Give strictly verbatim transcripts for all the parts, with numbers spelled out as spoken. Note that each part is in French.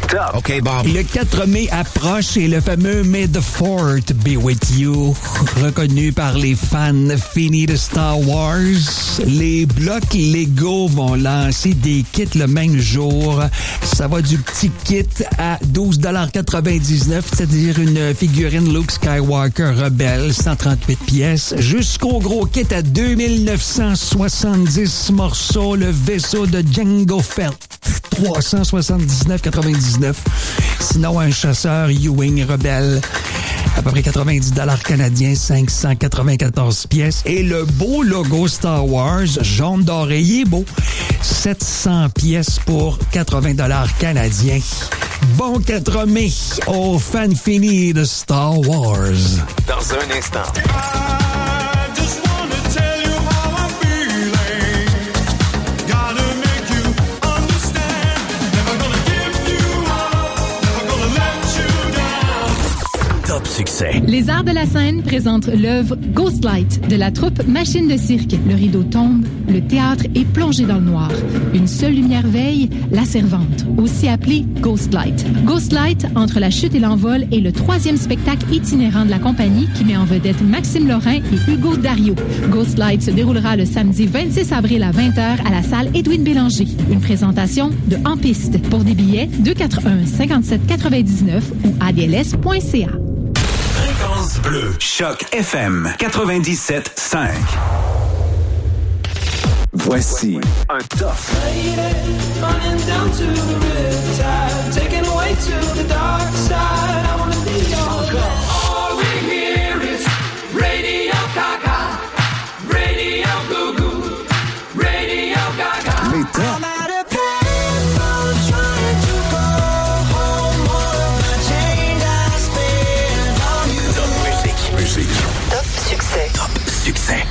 Top. OK, Bob. Le quatre mai approche et le fameux May the fourth be with you, reconnu par les fans finis de Star Wars. Les blocs Lego vont lancer des kits le même jour. Ça va du petit kit à douze quatre-vingt-dix-neuf, c'est-à-dire une figurine Luke Skywalker rebelle, cent trente-huit pièces, jusqu'au gros kit à deux mille neuf cent soixante-dix morceaux, le vaisseau de Jango Fett, trois cent soixante-dix-neuf quatre-vingt-dix-neuf. Sinon, un chasseur Ewing rebelle, à peu près quatre-vingt-dix dollars canadiens, cinq cent quatre-vingt-quatorze pièces. Et le beau logo Star Wars, jaune doré, il est beau, sept cents pièces pour quatre-vingts dollars canadiens. Bon quatre mai aux fans finis de Star Wars. Dans un instant. Succès. Les Arts de la scène présentent l'œuvre Ghostlight de la troupe Machine de cirque. Le rideau tombe, le théâtre est plongé dans le noir. Une seule lumière veille, la servante, aussi appelée Ghostlight. Ghostlight, entre la chute et l'envol, est le troisième spectacle itinérant de la compagnie qui met en vedette Maxime Lorrain et Hugo Dario. Ghostlight se déroulera le samedi vingt-six avril à vingt heures à la salle Édouine Bélanger. Une présentation de En Piste. Pour des billets, deux cent quatre-vingt-un cinquante-sept quatre-vingt-dix-neuf ou a d l s point c a. Bleu. Choc F M quatre-vingt-dix-sept cinq. Voici un top. All we hear is Radio Gaga, Radio Goo Goo, Radio Gaga. Les tops. Top succès. Top succès.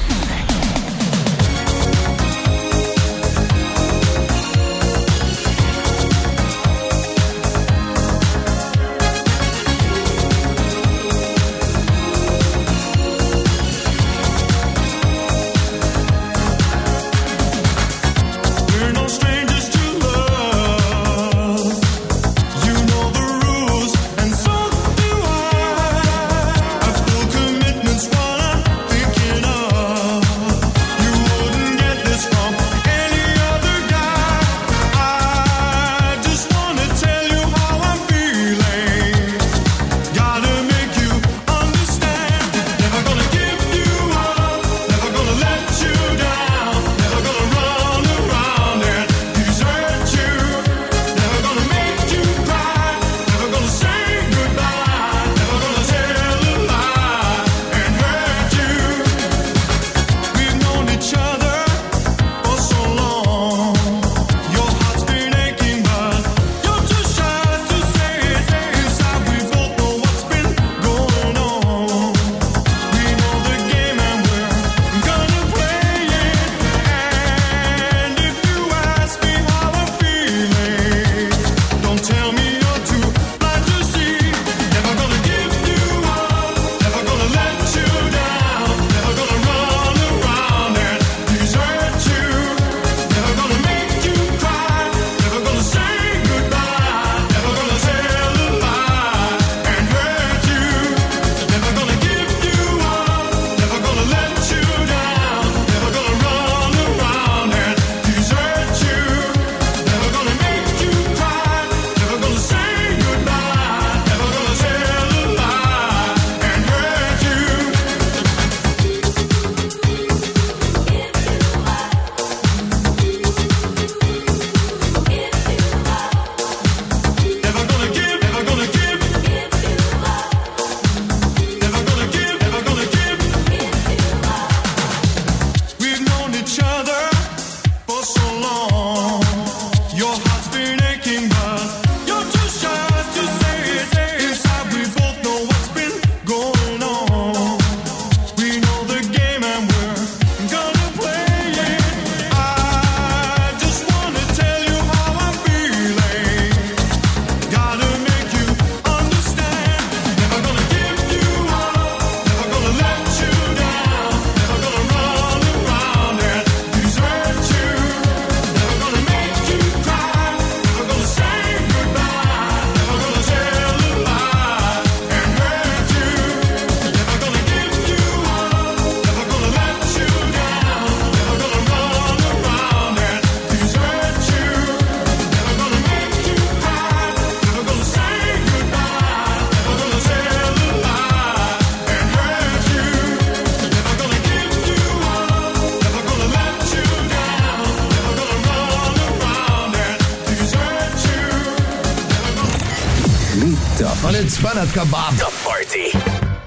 top. On a du fun, en tout cas, Bob. Top Party.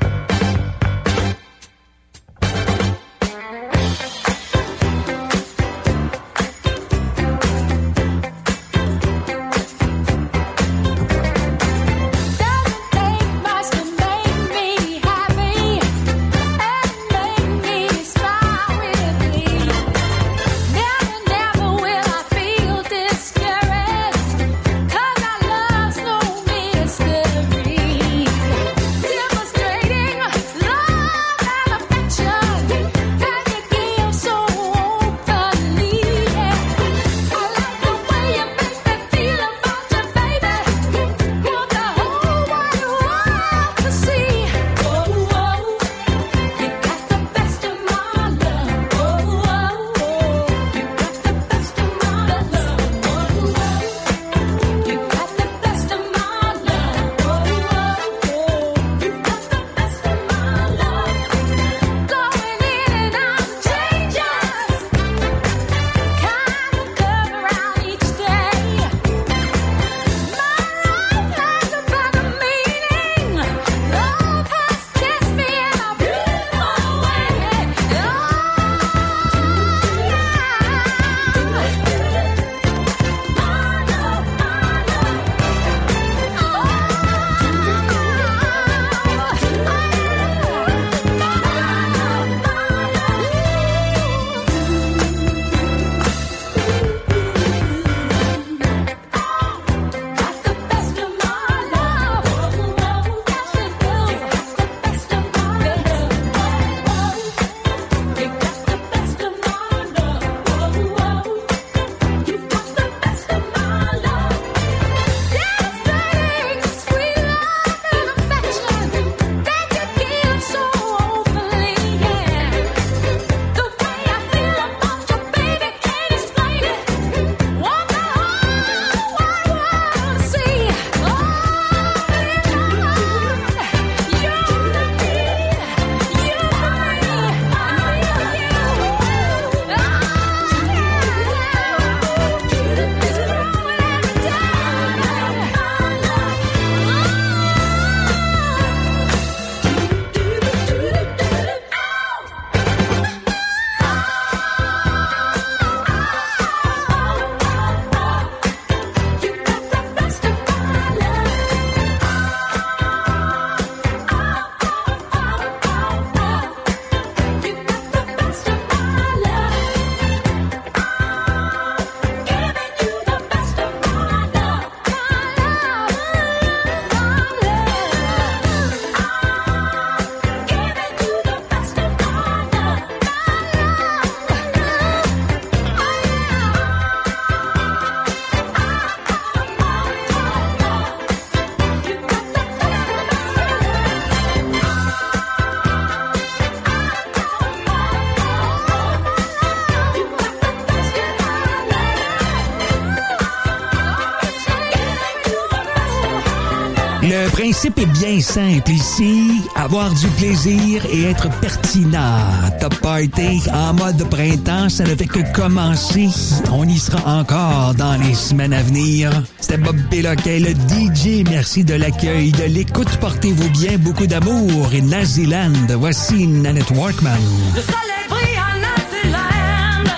Le principe est bien simple ici, avoir du plaisir et être pertinent. Top Party en mode printemps, ça ne fait que commencer. On y sera encore dans les semaines à venir. C'était Bob Péloquet, le D J. Merci de l'accueil, de l'écoute. Portez-vous bien, beaucoup d'amour. Et Naziland, voici Nanette Workman. Le soleil brille à Naziland,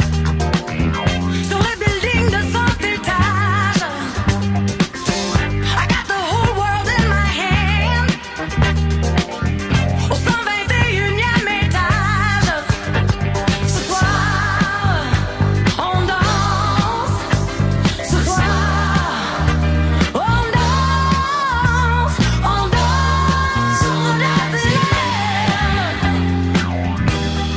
sur les buildings de cent étages. I got the whole world in my hand, au cent vingt et unième étage. Ce soir, on danse. Ce soir, on danse. On danse au Naziland.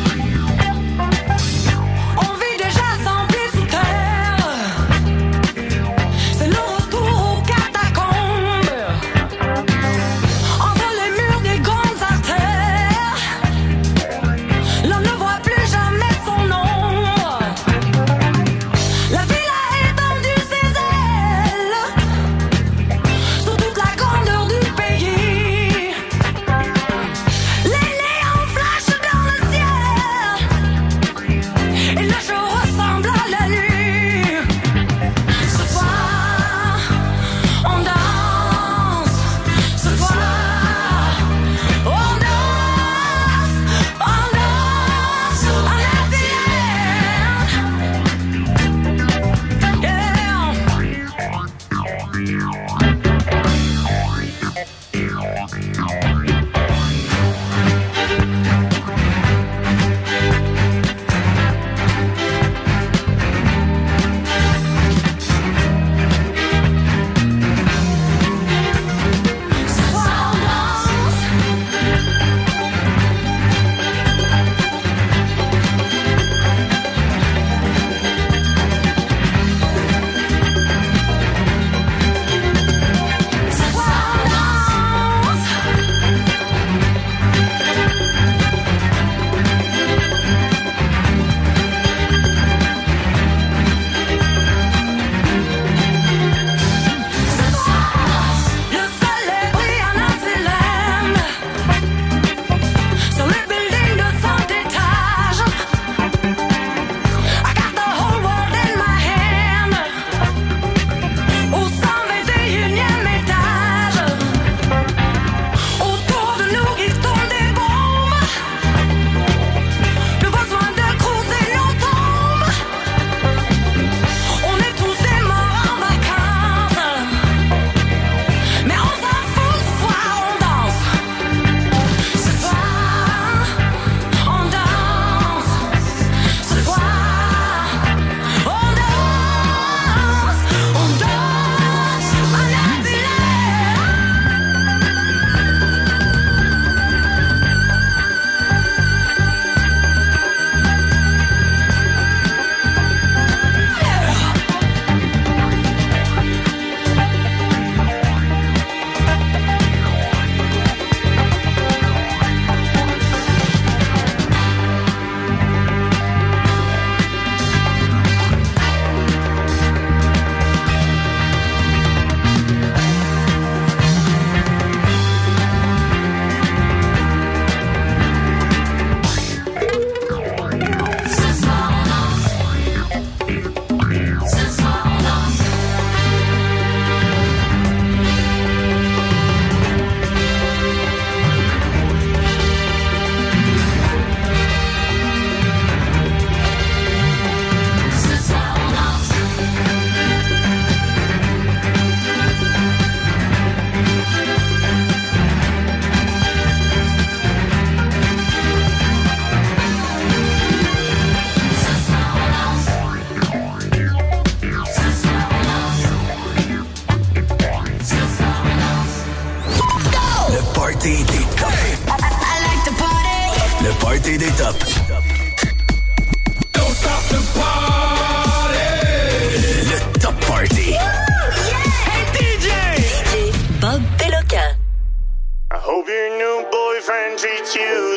party des tops. Don't stop the party. Le Top Party. Hey D J! D J Bob Péloquin. I hope your new boyfriend treats you